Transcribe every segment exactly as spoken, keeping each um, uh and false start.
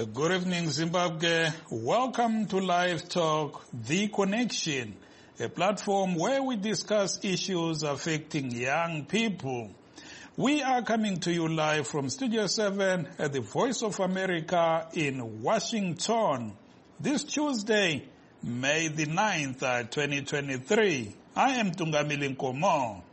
Good evening, Zimbabwe. Welcome to Live Talk, The Connection, a platform where we discuss issues affecting young people. We are coming to you live from Studio seven at the Voice of America in Washington. This Tuesday, May the ninth, twenty twenty-three. I am Tungamili Nkomo.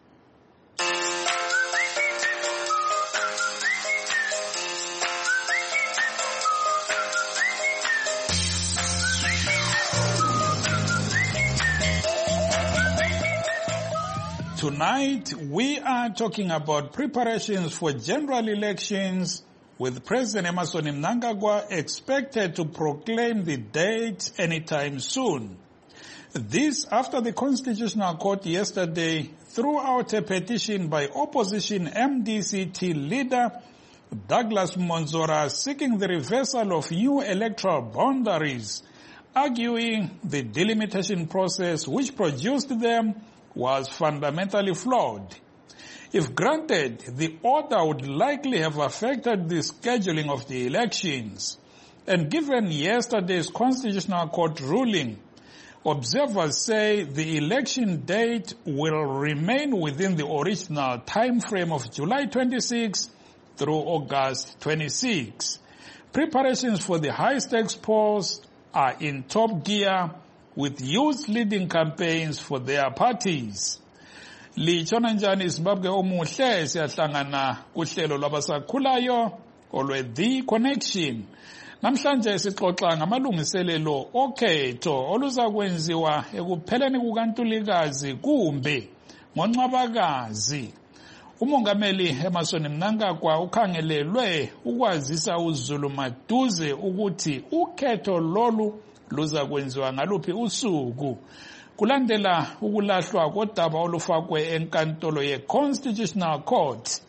Tonight, we are talking about preparations for general elections, with President Emmerson Mnangagwa expected to proclaim the date anytime soon. This after the Constitutional Court yesterday threw out a petition by opposition M D C T leader Douglas Monzora seeking the reversal of new electoral boundaries, arguing the delimitation process which produced them was fundamentally flawed. If granted, the order would likely have affected the scheduling of the elections. And given yesterday's Constitutional Court ruling, observers say the election date will remain within the original time frame of July twenty-sixth through August twenty-sixth. Preparations for the high-stakes polls are in top gear, with youth leading campaigns for their parties. Lichona njani Zimbabwe omuhle siyahlangana kuhlelo lwabasakhulayo olwe The Connection. Namhlanje sixoxa ngamalungiselelo okhetho oluzakwenziwa ekupheleni kukaNtulikazi kumbe ngoNcwabakazi. Umongameli Emmerson Mnangagwa ukhangelelwe ukwazisa uZulu maduze ukuthi ukhetho lolu luza kwenziwa ngaluphi usuku kulandela ukulahlwa kodaba olufakwe enkantolo ye-Constitutional Court.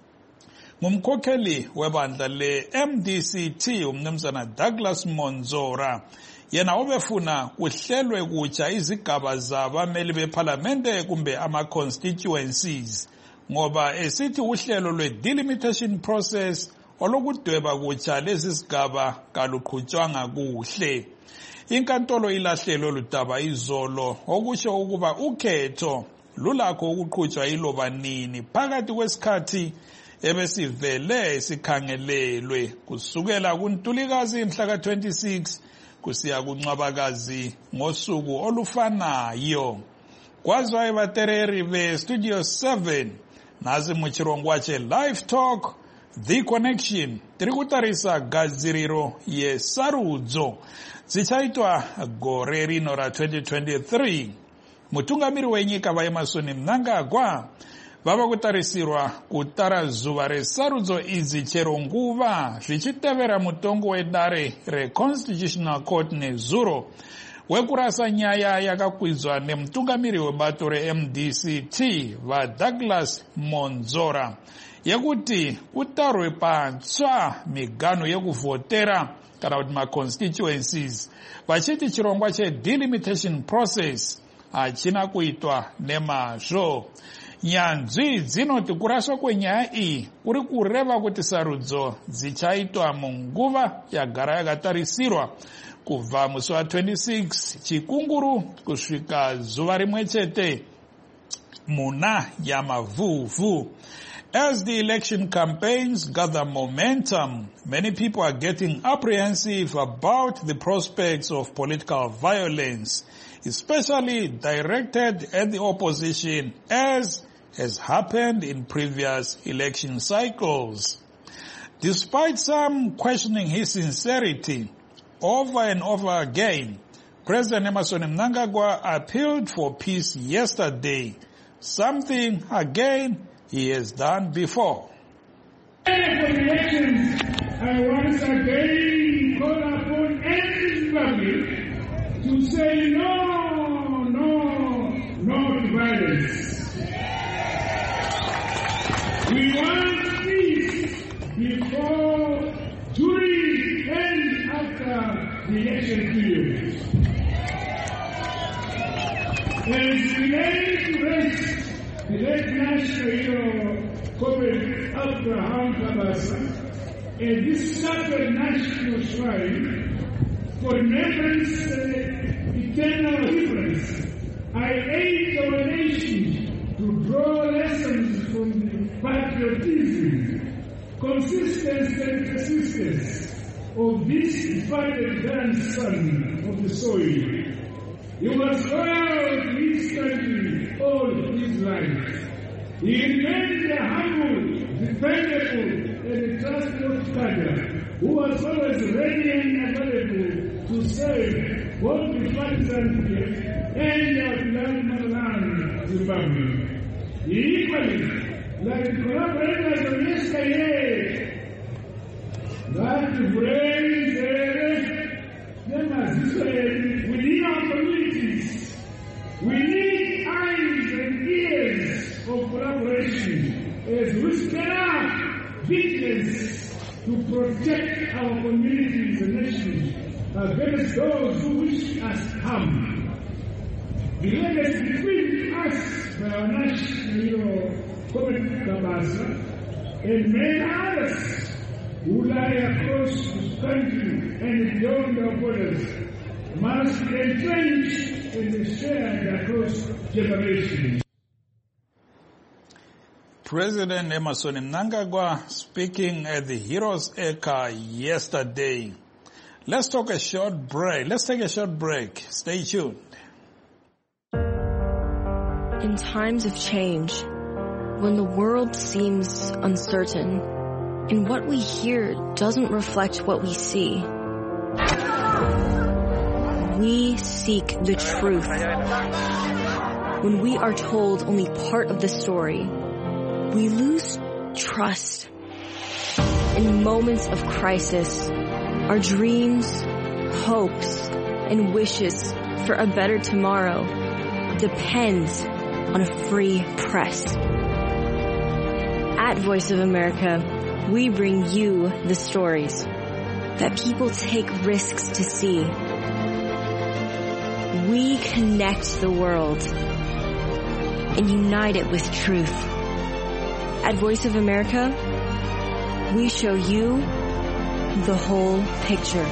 Ngumkhokheli webandla le-M D C T umnumzana Douglas Monzora, yena obefuna kuhlelwe kutsha izigaba zabameli beParlamente kumbe ama-constituencies, ngoba esithi uhlelo lwe-delimitation process olokudweba kutsha lezi zigaba kaluqhutshwanga kuhle. Inkantolo ilahlelo ludaba izolo okusho ukuba ukhetho lulakho ukuqhutshwa iloba nini phakathi kwesikhathi ebesivele sikhangelelwe kusukela kuNtulikazi mhla ka twenty-six kusiya kuNcwabakazi ngosuku olufanayo. Kwazwa abatereri be Studio seven nazi muchirongwache Live Talk The Connection tiri kutarisa gadziriro yesarudzo zichaitwa gore rino ra twenty twenty-three. Mutungamiri wenyika vaEmmerson Mnangagwa vava kutarisirwa kutara zuva resarudzo idzi chero nguva zvichitevera mutongo wedare reConstitutional Court nezuro wekurasa nyaya yakakwidzwa nemutungamiri webato reM D C T vaDouglas Monzora yekuti kutarwe patsva migano yekuvhotera kana kuti ma-constituencies vachiti chirongwa che-delimitation process hachina kuitwa nemazvo. Nyanzvi dzinoti kuraswa kwenyaya iyi kuri kureva kuti sarudzo dzichaitwa munguva yagara yakatarisirwa kubva musi wa twenty-six chikunguru kusvika zuva rimwe chete muna yamavhuvhu. As the election campaigns gather momentum, many people are getting apprehensive about the prospects of political violence, especially directed at the opposition, as has happened in previous election cycles. Despite some questioning his sincerity, over and over again, President Emmerson Mnangagwa appealed for peace yesterday, something again he has done before. For elections, I once again call upon everybody to say no, no, no to violence. We want peace before, during, and after the election period. As we lay to rest the late national hero, Comrade Abraham Kabasa, at this sacred national shrine for remembrance and eternal reverence, I aid our nation to draw lessons from patriotism, consistency and persistence of this departed grandson of the soil. He was loyal to his country all his life. He remained a humble, dependable, and trustworthy cadre who was always ready and available to serve both the partisan and our beloved motherland, Zimbabwe. Equally, like the collaborators of yesterday, that brains them as Israel within our communities. We need eyes and ears of collaboration as we stand up vigilance to protect our communities and nations against those who wish us harm. The legacy between us by our national hero, Comrade Kabasa, and many others who lie across this country and beyond our borders must be entrenched and shared across generations. President Emmerson Mnangagwa speaking at the Heroes Acre yesterday. Let's talk a short break. Let's take a short break. Stay tuned. In times of change, when the world seems uncertain, and what we hear doesn't reflect what we see, we seek the truth. When we are told only part of the story, we lose trust. In moments of crisis, our dreams, hopes, and wishes for a better tomorrow depends on a free press. At Voice of America, we bring you the stories that people take risks to see. We connect the world and unite it with truth. At Voice of America, we show you the whole picture.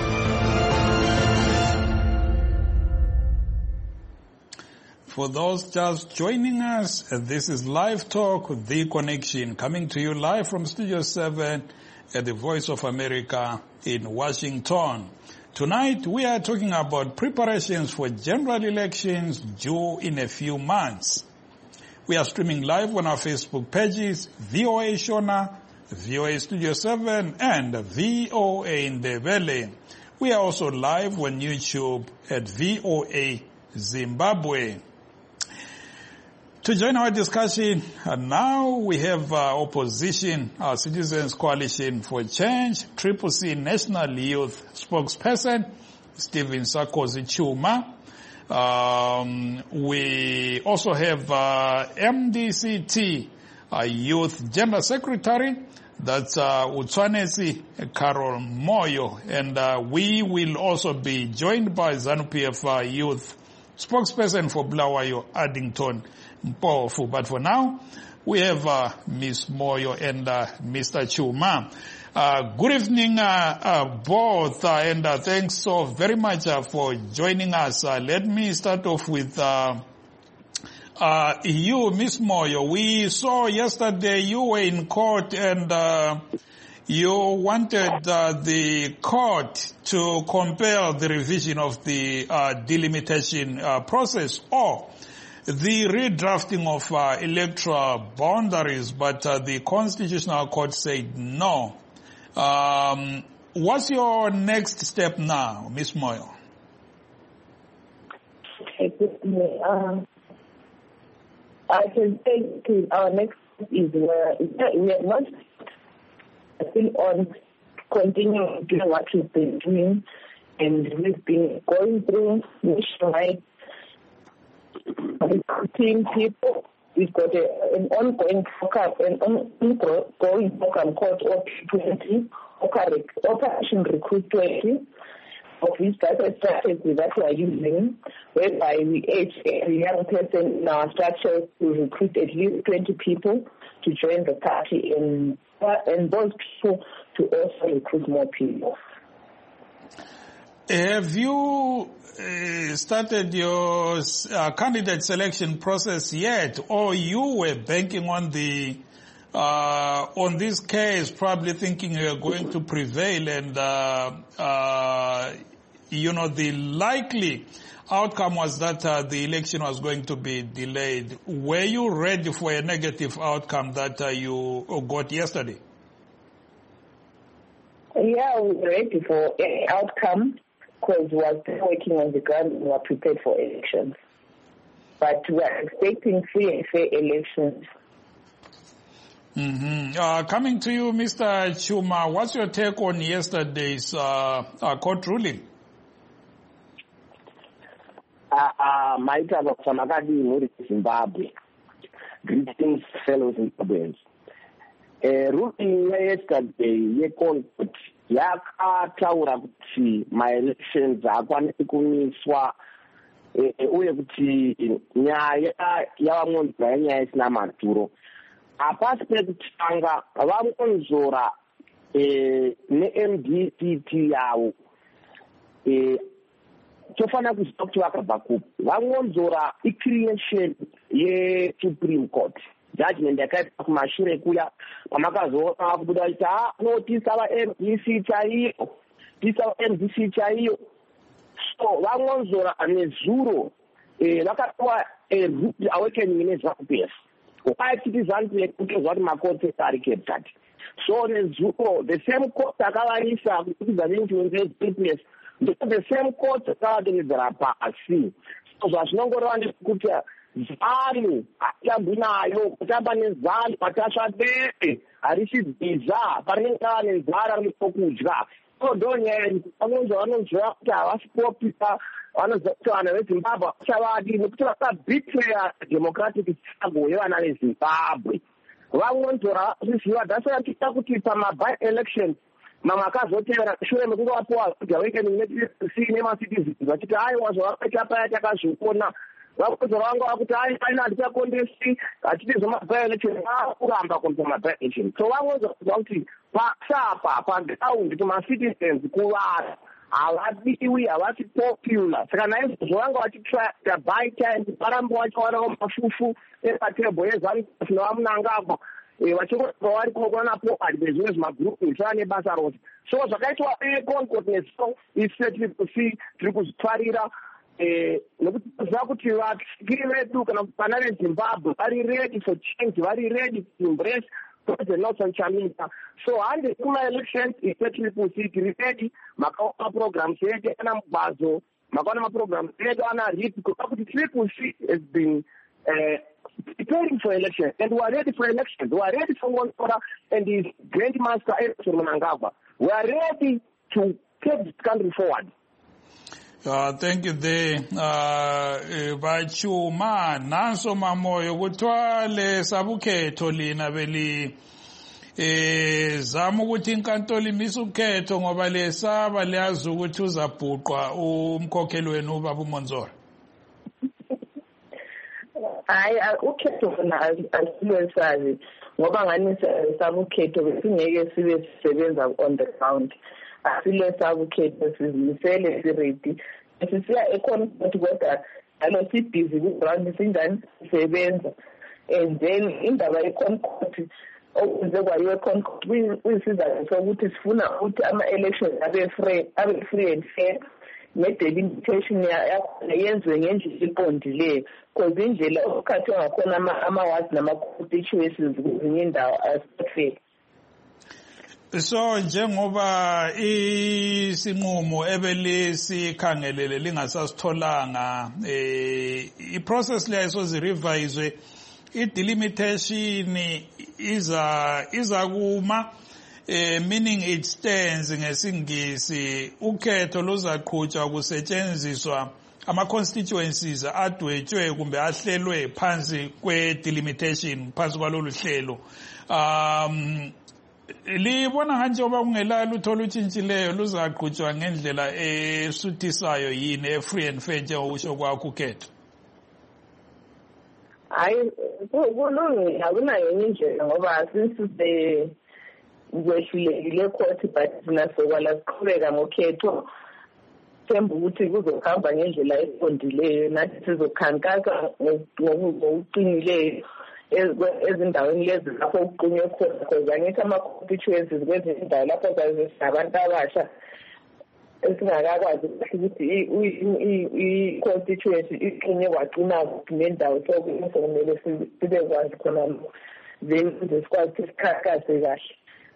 For those just joining us, this is Live Talk, The Connection, coming to you live from Studio seven at the Voice of America in Washington. Tonight, we are talking about preparations for general elections due in a few months. We are streaming live on our Facebook pages, V O A Shona, V O A Studio seven, and V O A Ndebele. We are also live on YouTube at V O A Zimbabwe. To join our discussion, uh, now we have uh, opposition, our Citizens Coalition for Change, Triple C National Youth spokesperson, Stephen Sarkozy Chuma. Um, we also have uh, M D C T, uh, Youth General Secretary, that's uh, Utswanesi Carol Moyo, and uh, we will also be joined by ZANU-P F uh, Youth spokesperson for Bulawayo, Addington Mpofu. But for now, we have uh, Miss Moyo and uh, Mister Chuma. Uh, good evening, uh, uh, both, uh, and uh, thanks so very much uh, for joining us. Uh, let me start off with uh, uh, you, Miss Moyo. We saw yesterday you were in court and uh, you wanted uh, the court to compel the revision of the uh, delimitation uh, process or the redrafting of uh, electoral boundaries, but uh, the Constitutional Court said no. Um, what's your next step now, Miss Moyo? Okay, um, I can say our next step is where we are not still on continuing doing what we've been doing, and we've been going through nationwide recruiting people. We've got a, an ongoing program, an ongoing program called O P twenty, Operation Recruit twenty, of which that's a strategy that we are using, whereby we urge every young person in our structure to recruit at least twenty people to join the party in and those people to also recruit more people. Have you uh, started your uh, candidate selection process yet, or you were banking on the uh, on this case, probably thinking you are going to prevail, and uh, uh, you know the likely outcome was that uh, the election was going to be delayed? Were you ready for a negative outcome that uh, you got yesterday? Yeah, we were ready for any outcome because we are still working on the ground and we are prepared for elections. But we are expecting free and fair elections. Mm-hmm. Uh, coming to you, Mister Chuma, what's your take on yesterday's uh, uh, court ruling? Maita Samakadi Muri Zimbabwe. Greetings, fellow Zimbabweans. Ruling yesterday yekon yakataura kuti ma-elections akwanisi kumiswa uye kuti nyaya yavamwonzora yenyaya isina maturo. Apasi pekutanga vamwonzora ne-M D C T yavo tofanira kuziva kuti vakabva kupi. Vamwonzora icreation ye-Supreme Court. Judgment yakaita kumashure kuya pamakazoona kubuda kuti ha no tisava M D C chaiyo tisava M D C chaiyo. So vamwonzora nezuro vakapiwa a rude awakening nezvakupefu. Ukaititi zanti kutozwa kuti makoti ari captured. So nezuro the same court akavarisa kutidza nenjodzi the same court akavadenyedzera pasi. So zvazvinongoreva ndekuti ZANU atambinayo kutamba nezANU Natasha Debe harishibhiza parinenge pava nenzara rinopokudya. So ndonyaya vanonzwa vanonzwa kuti havasipopisa vanoziva kuti vanhu veZimbabwe havachavadi nekuti vakabetreya democratic struggle yevana veZimbabwe. Vamwonzora zviziva dasara tiita kuti pamaby election mamwe akazotevera shure mekunge vapiwa awakening ne-C nema-citizens vachiti aiwa zvavakaita paya takazviona. Vakozora vanga vakuti hai paina handikakondesi hachiti zvemaby election vakuramba kuita maby election. So vamwonzora kuti pasapa paground kuma-citizens kuvanhu havadiwi havasi popular. Saka naizvozvo vanga vachitsvaga by time varambe vachiwanawo mafufu epatembo yeZANU nevamunangagwa vachingoramba vari kuonapo nezvimwe zvimagrupu zvisava nebasa rose. So zvakaitwa eConcord neso ise tiri kusi tiri kuzvitwarira nekuti toziva kuti vasikiri vedu kana kuti vana veZimbabwe vari ready for change, vari ready to embrace President Nelson Chamisa. So hande kuma-elections ise tiri kusi tiri ready makaona programs edu ana mugbazo makaona maprograms edu ana rip kuva kuti tiri kusi has been uh, preparing for elections, and we are ready for elections. We are ready for one order and his Grandmaster Emerson Mnangagwa. We are ready to take this country forward. Uh, thank you there. Vachuma nanso mamoyo kutwale sabukhetho lina beli eh zama ukuthi inkantolo imise ukhetho ngoba lesaba liyazi ukuthi uzabhuqwa umkhokheli wenu ubaba uMonzora. Hayi ukhetho khona asilwesazi ngoba ngani sabukhetho besingeke sibe sisebenza on the ground. Asilwesaba ukhetho sizimisele siredi sisiya eConcord kodwa alo sibhizi ku-ground singani sisebenza. And then indaba yeConcord okuze kwayiwe eConcord kuyisizathu sokuthi sifuna ukuthi ama-elections abe free abe free and fair ne-delimitation yakhona yenziwe ngendlela eqondileyo because indlela okukhathwe ngakhona ama-wards nama-constituencies kwezinye indawo asifair. So njengoba isinqumo ebelikhangelele lingasasitholanga eh iprocess leyo sozirevise i-delimitation iza iza kuma eh meaning it stands ngesingisi ukhetho luzaqhutshwa kusetshenziswa ama-constituencies adwetshwe kumbe ahlelwe phansi kwe-delimitation phansi kwalolu hlelo. um libona njengoba kungelalo uthola utshintshileyo luzaqhutshwa ngendlela esuthisayo yini e-free and fair njengokusho kwakho ukhetho? Hayi kulungile akunayo enye indlela ngoba since the kwehlulekile court but sinasokwala siqhubeka ngokhetho themba ukuthi kuzohamba ngendlela eqondileyo nathi sizokhankasa ngokuqinileyo ezindaweni lezi lapho kuqunywe khona because angithi ama-constituencies kwezinye indawo lapho zabantu abasha esingakakwazi ukuthi i-constituency iqinye kwaqina nendawo so kumele sibe kwazi khona then sikwazi ukuthi sikhankase kahle.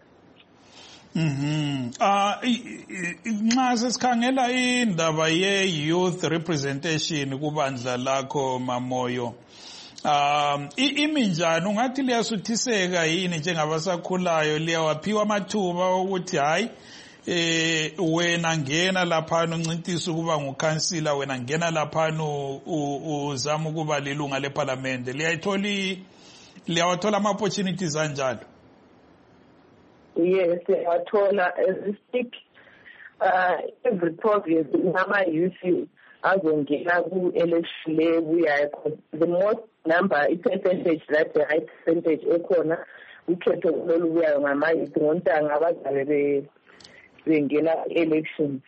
Mhm. Ah nxa sesikhangela indaba ye-youth representation kubandla lakho Mamoyo, um imi njani? Ungathi liyasuthiseka yini njengabasakhulayo, liyawaphiwa amathuba ukuthi hayi eh wena ngena laphana uncintisa ukuba ngukhansila, wena ngena laphana uzama ukuba lilunga leparlamente, liyayithola liyawathola ama-opportunities anjalo? Yes, siyawathola as we speak. Uh, every province nama-youth azongena ku-election lebuyayo. The most number, i-percentage, that's the high percentage ekhona ukhetho lolubuyayo ngama-youth ngontanga abazabe bengena elections.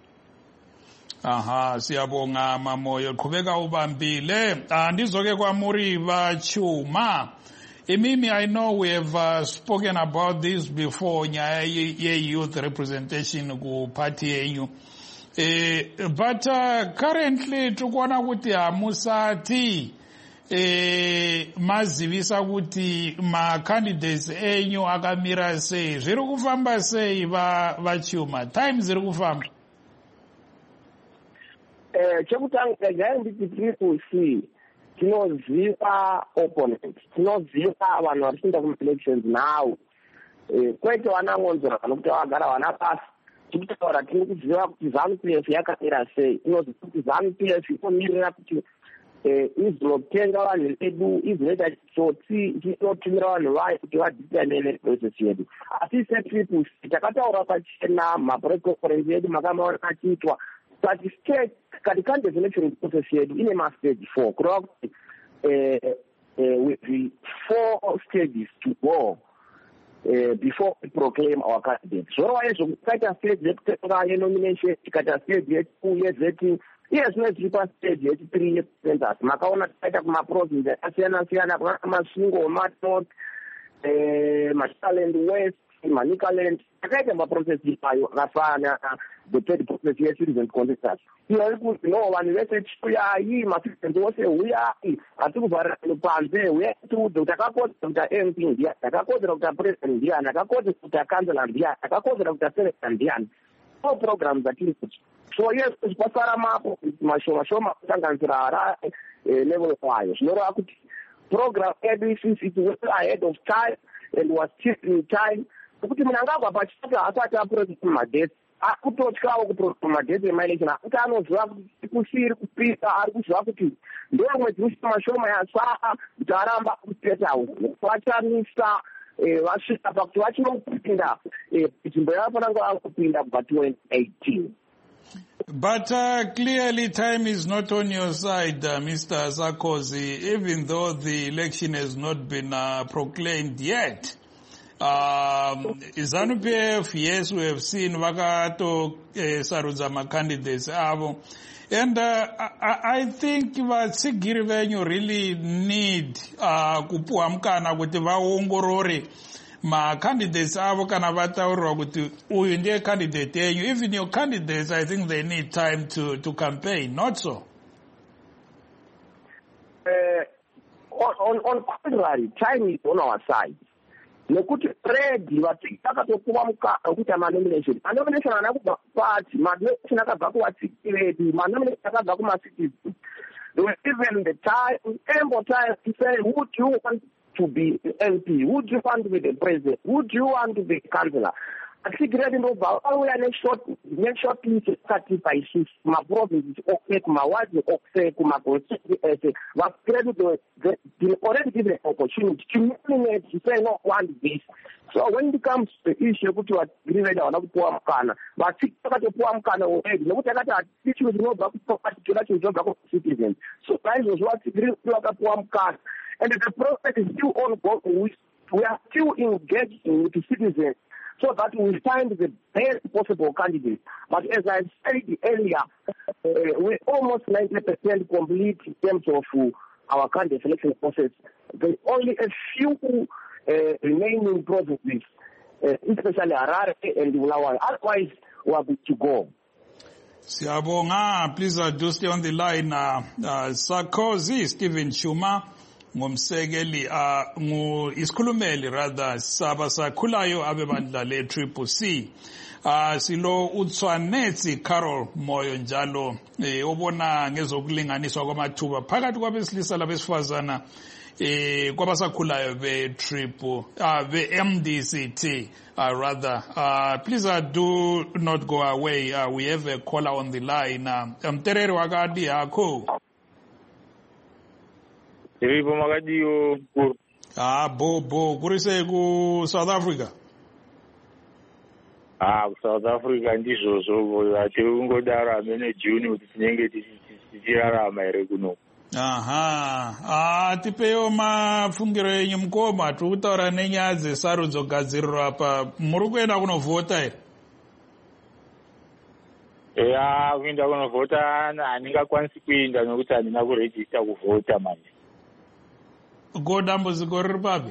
Aha, siyabonga Mamoyo, qhubeka ubambile. Andizoke kwa Muriba Chuma. Imimi, I know we have uh, spoken about this before, ye youth representation ku party yenyu. Eh, but uh, currently tukona kuti amusati eh mazivisa kuti ma candidates enyu akamira sei, zviri kufamba sei va vachuma, time ziri kufamba? Eh chekutanga gaya nditi triple C tinoziva opponent, tinoziva vanhu vari kuenda kuma-elections now. Kwete vanangonzora vanokuti vagara vana pasi, tikutaura tiri kuziva kuti ZANU-P F yakamira sei, tinoziva kuti ZANU-P F inomirira kuti izotenga vanhu vedu, izoita chitsotsi, ichinotumira vanhu vayo kuti vadhitane neprocess yedu. Asi setriple C takataura pachena ma-press conference yedu makamaona achiitwa but state kati candidates election process yedu ine ma-stage four, kureva kuti with the four stages to go uh, before we proclaim our candidates. Zvorova izvo kukaita stage yekutenga yenomination, tikaita stage yetu yezetting, iye zvino zviri pastage yechithree yecensus. Makaona tikaita kumaprovince akasiyana siyana, kuna maSvingo, maNorth, maSutherland West, maNicaland, takaita maprocess ipayo akafana the third process ye-citizen consensus. Iyori kuti no vanhu vese chiuyayi, ma-citizens vose uyai, hatiri kuvharira vanhu panze, uyai tiudze takakodzera kuti a-M P ndiyani, takakodzera kuti a-president ndiyani, takakodzera kuti a-councillor ndiyani, takakodzera kuti a-senator ndiyani. All programs atiri kuti. So yes, pasara mapo mashoma shoma kusanganisira Harare level kwayo. Zvinoreva kuti program edu since it was ahead of time and was still in time, kuti munhu angabva pachitatu asati apuroti kumadhesi, akutotyawo kupuroti kumadhesi ema-election, akuti anoziva kuti kusiri kupisa, ari kuziva kuti ndomwedzi ushoma shoma yasvaa kuti aramba kustate house. Vachamisa vasvika pakuti vachinopinda nzvimbo yavafanira kunge vakupinda kubva twenty eighteen. But uh, clearly time is not on your side, uh, Mister Sarkozy, even though the election has not been uh, proclaimed yet. Um, ZANU-P F, yes, we have seen Vakato uh, Saruzama candidates avo. And uh, I, I think vatsigiri venyu really need uh, kupuwa mkana kuti vaongorore ma candidates avo kana vataurirwa kuti uyu ndiye candidate yenyu. Even your candidates, I think they need time to to campaign, not so? Uh, on, on contrary, time is on our side. Nekuti already vatsigiri vakatopuwa mukana wekuti ama-nomination. Ma-nomination haana kubva kupati, ma-nomination akabva kuvatsigiri vedu, ma-nomination akabva kuma-citizens. There was even the time, ample time to say, who do you want to be the M P? Who do you want to be the president? Who do you want to be the councillor? Atsigiri ndobva vauya neshort list yakati paisisi kuma-provinces okuse, kuma-wards okuse, kuma-constituency ese. Vatsigiri they already given an opportunity to nominate, to say no want this. So when it comes to the issue kuti vatsigiri vedu havana kupuwa mukana, vatsigiri vakatopuwa mukana already, nekuti akati hatisi zvinobva kuparticular chinhu chinobva ku-citizens. So naizvozvo vatsigiri vakapuwa mukana. And the process is still ongoing. We, we are still engaging with the citizens. so that we find the best possible candidate. But as I said earlier, uh, we're almost ninety percent complete in terms of uh, our candidate selection process. There's only a few uh, remaining processes, uh, especially Harare and Bulawayo. Otherwise, we are good to go. Siyabonga, please uh, do stay on the line. Uh, uh, Sarkozy, Stephen Shuma, ngumsekeli, uh, ngu isikhulumeli rather, saba sakhulayo abebandla le Triple C. Uh, silo uTswanetsi Carol Moyo njalo, eh, obona ngezokulinganiswa kwamathuba phakathi kwabesilisa labesifazana eh kwabasakhulayo be triple uh be M D C T uh, rather uh please uh, do not go away. Uh, we have a caller on the line. Mterere um, wakadi yakho Iribo magadiyo ah bo bo kurise ku South Africa. Ah, South Africa ndizvo ati ungodara mene June kuti tinenge tichirarama ere kuno. Aha, ah tipeyo mafungiro enyu mukoma tikutaura nenyaya dzesarudzo gadzirirwa apa muri kuenda kunovhota here? Eya, kuenda kunovhota handingakwanisi kuenda nokuti handina kurejista kuvhota manje. Ko dambudziko riri papi?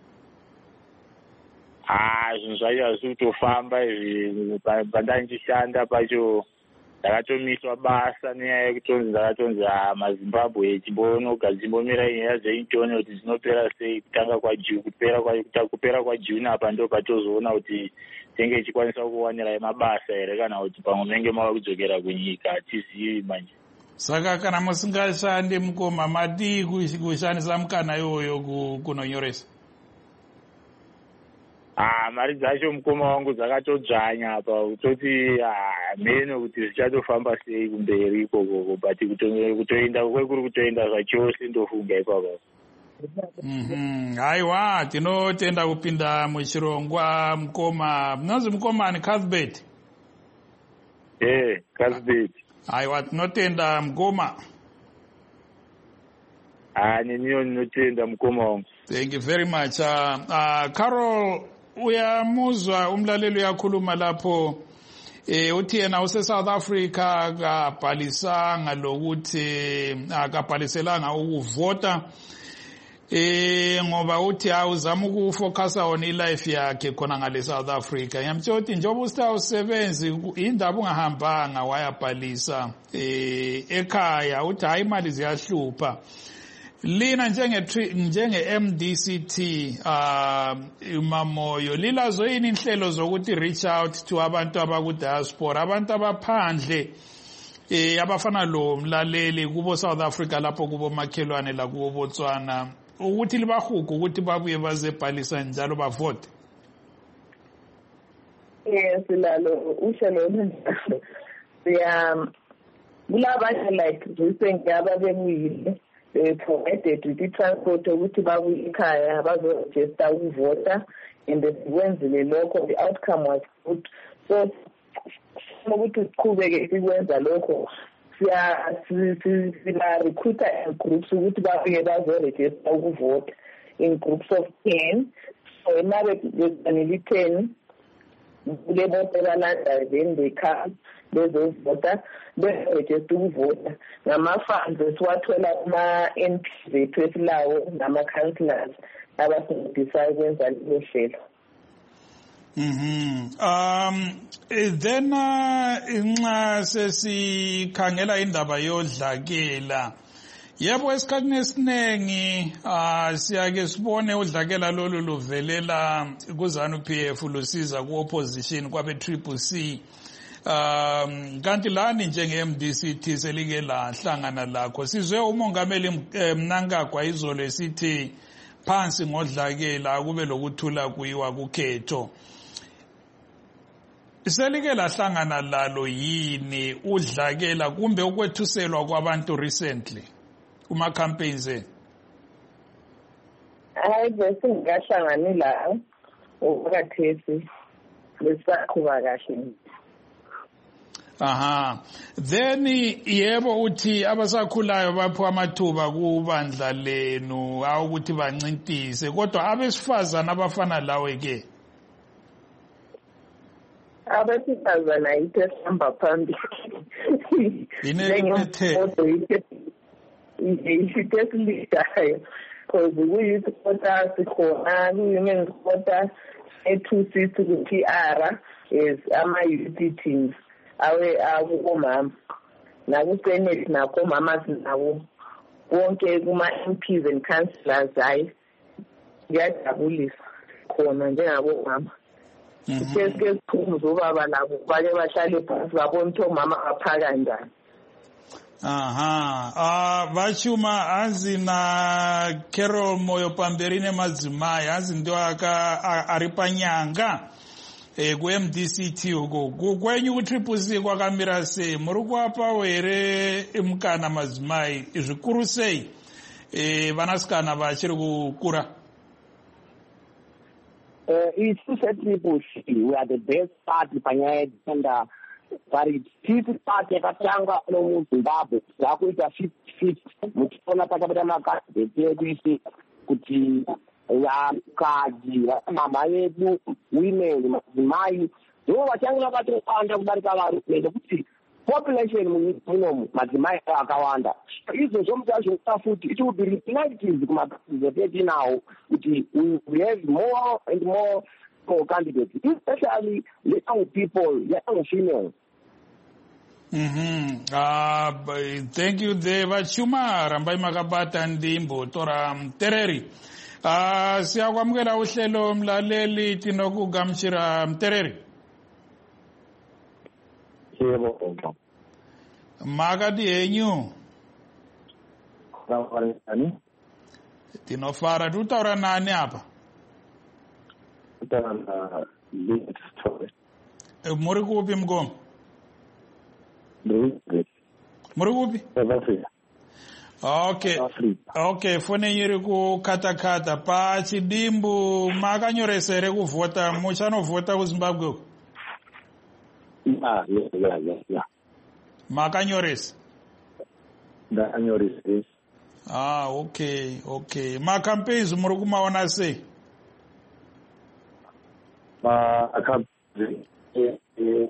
Ah, zvinhu zvacho hazvisi kutofamba izvi pandandishanda pacho ndakatomiswa basa nenyaya yekutonzi ndakatonzi maZimbabwe echimbonogadzimomira nyaya zveitone kuti dzinopera sei kutanga kwaJune kupera kwa kupera kwaJune apa ndo patozoona kuti tenge ichikwanisa kuwanira mabasa here kana kuti pamwe menge mava kudzokera kunyika hatizivi manje. Saka kana musingashandi mukoma mati kushandisa mukana iwoyo kunonyoresa? Ah, mari dzacho mukoma wangu dzakatodzvanya apa kutoti meno kuti zvichatofamba sei kumberi ikoko but kutoenda kwekuri kutoenda zvachose ndofunga ipapo. Mhm, haiwa tinotenda kupinda muchirongwa mukoma. Munonzi mukomani Cuthbert? Eh, Cuthbert. Haiwa tinotenda mukoma. Ah, neniyo ninotenda mukoma wangu. Thank you very much. Uh, uh, Carol, uyamuzwa umlaleli uyakhuluma lapho eh uthi yena use South Africa akabhalisanga lokuthi akabhaliselanga ukuvota eh ngoba uthi awuzama ukufocusa on ilife yakhe khona ngale South Africa. Ngiyamtshela ukuthi njengoba usawusebenzi indaba ungahambanga wayabhalisa eh ekhaya uthi hayi imali ziyahlupha. Lina njenge njenge M D C T uh uMamoyo lilazo yini inhlelo zokuthi reach out to abantu abaku diaspora, abantu abaphandle eh abafana lo mlaleli kubo South Africa lapho kubo makhelwane la kubo Botswana ukuthi libahuga ukuthi babuye bazebhalisa njalo bavote? Yes, lalo uhlelo yeah kulabanye like recently ababekuyile provided with i-transport ukuthi babuye ekhaya bazoregister ukuvota and sikwenzile lokho, the outcome was good. So ukuthi siqhubeke sikwenza lokho siya-recruiter groups ukuthi babuye bazoregister ukuvota in groups of ten. So now besanele ten kule moto balanda then they come bezovota beregister ukuvota ngama-funds esiwathola kuma-M P zethu esilawo nama-councillors abasindisa ukwenza lelo hlelo. Mhm. Um then inxa sesikhangela indaba yodlakela. Yebo esikhathini esiningi ah siyake sibone udlakela lolu luvelela kuZANU P F lusiza ku-opposition kwabe Triple C. Um kanti lani njenge M D C T selike lahlangana lakho sizwe umongameli Mnangagwa izolo esithi phansi ngodlakela kube lokuthula kuyiwa kukhetho. Selike lahlangana lalo yini udlakela kumbe ukwethuselwa kwabantu recently kuma campaigns e? Hayi bese ngahlangani la ukhathesi lesakhuba kahle. Aha. Then yebo uthi abasakhulayo bapho amathuba kubandla lenu awukuthi bancintise kodwa abesifazana abafana lawe ke abesifazana ithesihamba phambili isithe esilidayo because kuyouth quota sikhona ku-women's quota e-two six ku-P R is ama-youth teams awe omama naku-senate nakho omama sinawo wonke kuma-M Ps and councillors hayi kuyajabulisa khona njengabomama sike sike siphumuze ubaba labo bake bahlale phansi babona ukuthi omama bapha kanjani. Aha, ah vachuma hanzi na Carol Moyo pamberi nemadzimai hanzi ndio aka ari panyanga e ku-M D C T uko kwenyu ku-Triple C kwakamira sei, muri kuvapawo here mukana madzimai zvikuru sei e vanasikana vachiri kukura? Uh, it's Triple C. We are the best party panyaya yedenda vari fifth party yakatanga no muZimbabwe yakuita fifty fifty muchiona pakapita makandidate edu isi kuti vakadzi mama yedu women madzimai ndivo vachange vakatowanda kudarika varume nekuti population munyika munomu madzimai akawanda. Izvozvo mutazvoita futi it will be reflected kumakandidate etinawo kuti we have more and more candidates, especially the young people, young females. Mm-hmm. Uh, thank you there. Vachuma rambai makabata ndimbo tora Mtereri. Uh, siyakwamukela uhlelo mlaleli tinokugamshira Mtereri. Yebo. Makati henyu. Nani? Tinofara tutaura nani apa? Tutaura Story. Muri kupi mgomo? Muri kupi? Afrika. Okay. Okay, fone yiri kukata kata pa chidimbu makanyoresa here kuvhota, muchanovhota kuZimbabwe? Ah, yeah, yeah, yeah, yeah. Makanyoresa? Ndakanyoresa. Ah, okay, okay. Ma campaigns muri kumaona sei? Ma campaigns eh eh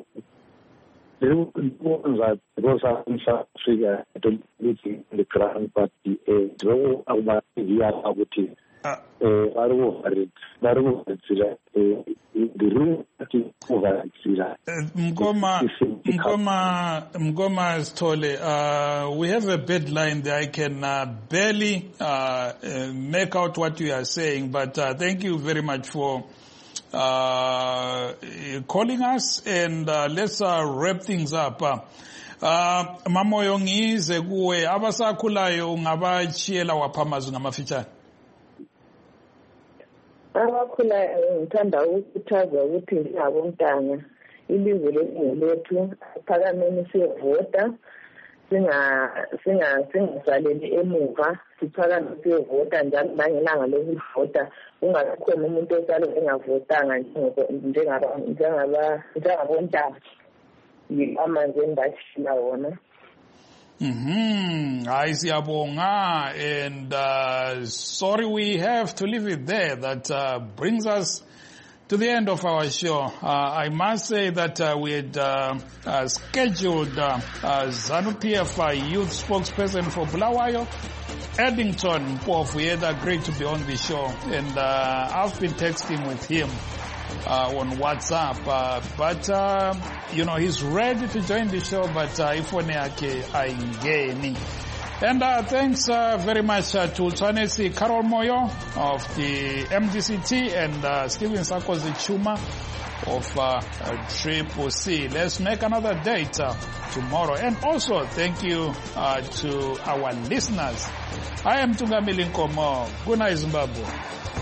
because I'm South Africa, I don't live in the ground, but the draw about the year about it. I will read, I will read the room over Mgoma, Mgoma, Mgoma Stole, uh, we have a bad line there. I can uh, barely uh, uh, make out what you are saying, but uh, thank you very much for uh, calling us, and uh, let's uh, wrap things up. Uh, uh, Mamoyo ngize kuwe, abasakhulayo ungabachiyela waphamazu ngamafitshane? Abakhula ngithanda ukukhuthaza ukuthi njengabontanga ilizwe lethu aphakameni siyovota, singa singa singasaleli emuva, siphakame siyovota njalo nangelanga lokuvota kungakhona umuntu osale engavotanga njengaba njengaba njengabontanga amanje endashila wona. Mm-hmm. I see Abonga, and uh, sorry we have to leave it there. That uh, brings us to the end of our show. Uh, I must say that uh, we had uh, uh, scheduled uh, uh, ZANU-P F uh, youth spokesperson for Bulawayo, Eddington Mpofu. Great to be on the show, and uh, I've been texting with him Uh, on WhatsApp, uh, but uh, you know, he's ready to join the show, but uh, ifone yake aingeni. And uh, thanks uh, very much uh, to Twanesi Carol Moyo of the M D C T and uh, Stephen Sakozi Chuma of uh, uh, Triple C. Let's make another date uh, tomorrow. And also thank you uh, to our listeners. I am Tungamili Nkomo. Good night, Zimbabwe.